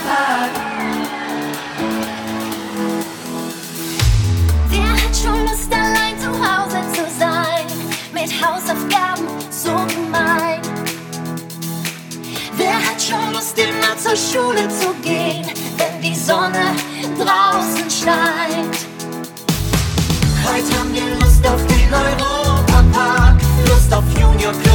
Europapark. Wer hat schon Lust, allein zu Hause zu sein? Mit Hausaufgaben so gemein. Wer hat schon Lust, immer zur Schule zu gehen, wenn die Sonne draußen scheint? Heute haben wir Lust auf den Europapark, Lust auf Junior Club